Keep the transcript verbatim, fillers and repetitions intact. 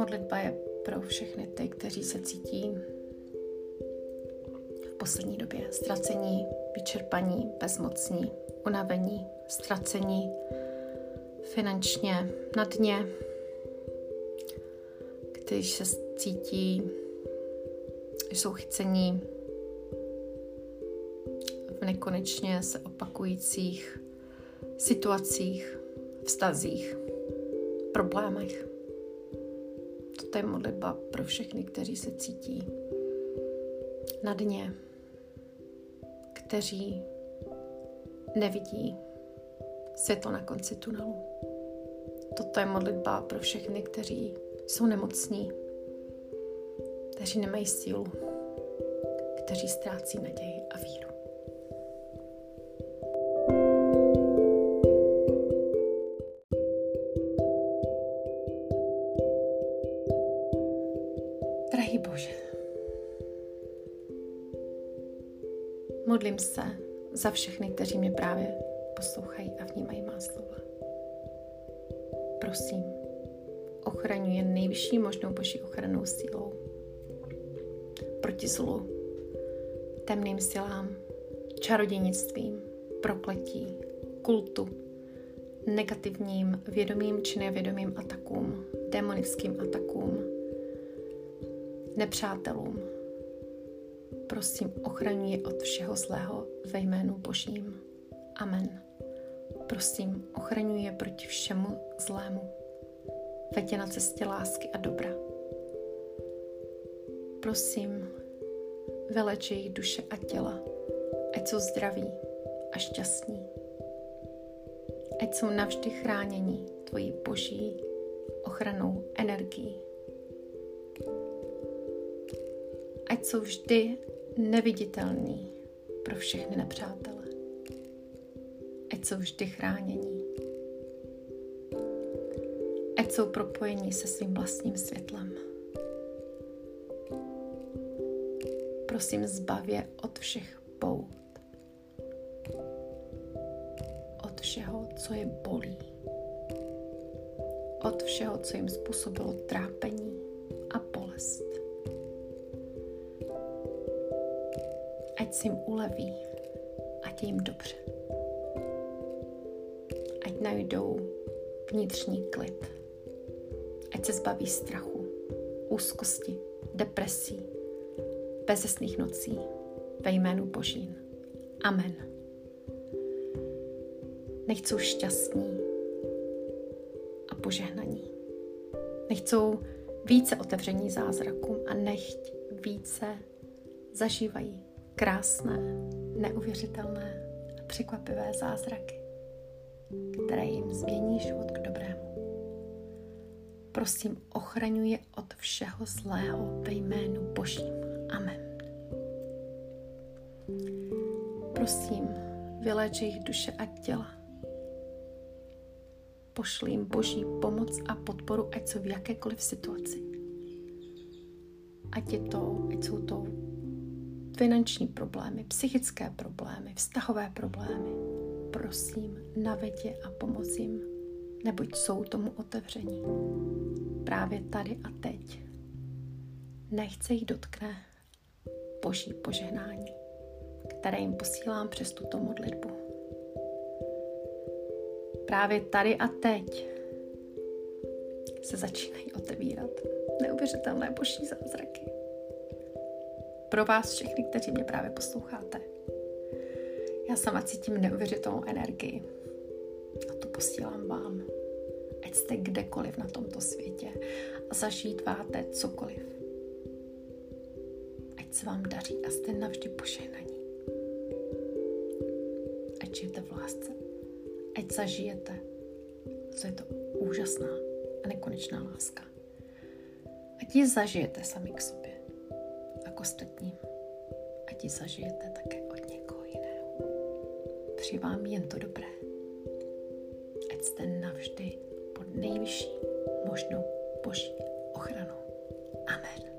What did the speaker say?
Modlitba je pro všechny ty, kteří se cítí v poslední době ztracení, vyčerpaní, bezmocní, unavení, ztracení, finančně na dně, kteří se cítí, že jsou chycení v nekonečně se opakujících situacích, vztazích, problémech. Toto je modlitba pro všechny, kteří se cítí na dně, kteří nevidí světlo na konci tunelu. Toto je modlitba pro všechny, kteří jsou nemocní, kteří nemají sílu, kteří ztrácí naději a víru. Drahý Bože, modlím se za všechny, kteří mě právě poslouchají a vnímají má slova. Prosím, ochraňuji nejvyšší možnou Boží ochrannou sílou proti zlu, temným silám, čarodějnictvím, prokletí, kultu, negativním vědomým či nevědomým atakům, démonickým atakům, nepřátelům. Prosím, ochraňuji je od všeho zlého ve jménu Božím. Amen. Prosím, ochraňuji je proti všemu zlému. Veď je na cestě lásky a dobra. Prosím, veleč jejich duše a těla, ať jsou zdraví a šťastní. Ať jsou navždy chráněni tvojí Boží ochranou energií. Ať jsou vždy neviditelní pro všechny nepřátele. Ať jsou vždy chránění. Ať jsou propojení se svým vlastním světlem. Prosím, zbav je od všech pout. Od všeho, co je bolí. Od všeho, co jim způsobilo trápení a bolest. Ať si jim uleví, ať je jim dobře. Ať najdou vnitřní klid. Ať se zbaví strachu, úzkosti, depresí, bezesných nocí ve jménu Božím. Amen. Nechť jsou šťastní a požehnaní. Nechť jsou více otevření zázrakům a nechť více zažívají krásné, neuvěřitelné a překvapivé zázraky, které jim změní život k dobrému. Prosím, ochraňuj je od všeho zlého ve jménu Božím. Amen. Prosím, vyléč jejich duše a těla. Pošli jim Boží pomoc a podporu, ať jsou v jakékoliv situaci. Ať je to, ať jsou to finanční problémy, psychické problémy, vztahové problémy. Prosím, naveď je a pomoz jim, neboť jsou tomu otevření. Právě tady a teď. Nechť se jich dotkne Boží požehnání, které jim posílám přes tuto modlitbu. Právě tady a teď se začínají otevírat neuvěřitelné Boží zázraky. Pro vás všechny, kteří mě právě posloucháte. Já sama cítím neuvěřitelnou energii a to posílám vám. Ať jste kdekoliv na tomto světě a zažíváte cokoliv. Ať se vám daří a jste navždy požehnaní. Ať žijete v lásce. Ať zažijete, co je to úžasná a nekonečná láska. Ať ji zažijete sami k sobě a k ostatním. Ať ji zažijete také od někoho jiného. Přeji vám jen to dobré. Ať jste navždy pod nejvyšší možnou Boží ochranou. Amen.